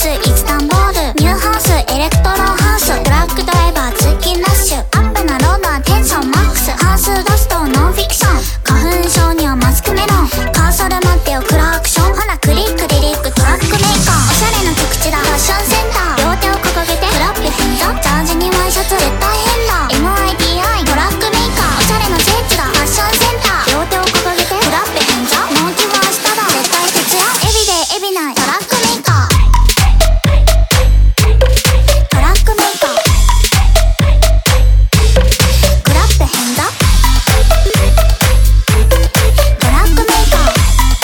イスタンブールニューハウスエレクトロハウストラックドライバー通勤ラッシュアップなロードはテンションマックス半数ダストノンフィクション花粉症にはマスクメロンカーソル待ってよクラークションほなクリックリリックトラックメーカーおしゃれな曲地だファッションセンター両手を掲げてクラップ変座ジャージにワイシャツ絶対変だ MIDI トラックメーカーおしゃれな聖地だファッションセンター両手を掲げてクラップ変座納期は明日だ絶対徹夜エビデイエビナイトラックメーカートラックメーカークラップ変座トラックメーカー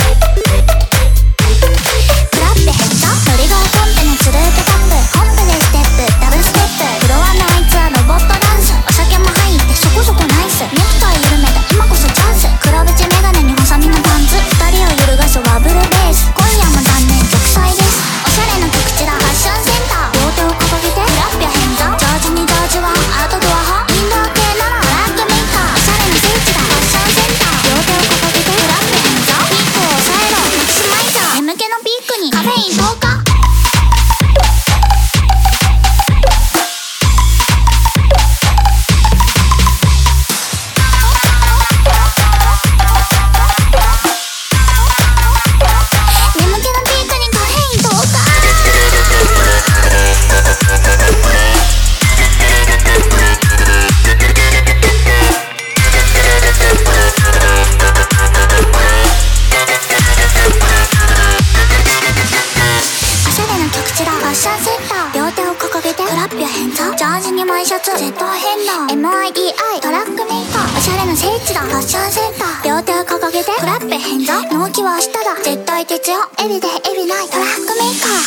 クラップ変座トリガーコンペのスループタップホップでステップダブルステップフロアのあいつはロボットダンスお酒も入ってそこそこナイスネクタイ緩めた今こそチャンス黒縁メガネに細身のパンツ二人を揺るがすワブルベース今夜も残念玉砕ですおしゃれな曲地だファッションセンター両手を掲げてクラップや変座ジャージにジャージはアウトドア派インドア系ならトラックメーカーおしゃれな聖地だファッションセンター両手を掲げてクラップ変座ピークを抑えろマキシマイザー眠気のピークにカフェイン投下眠気のピークにカフェイン投下おしゃれな曲地だファッションセンター両手を掲げてクラップや変座ジャージにワイシャツ絶対変だ MIDI トラックメーカーおしゃれな聖地だファッションセンター両手を掲げてクラップ変座納期は明日だ絶対徹夜エビデイエビナイトラックメーカー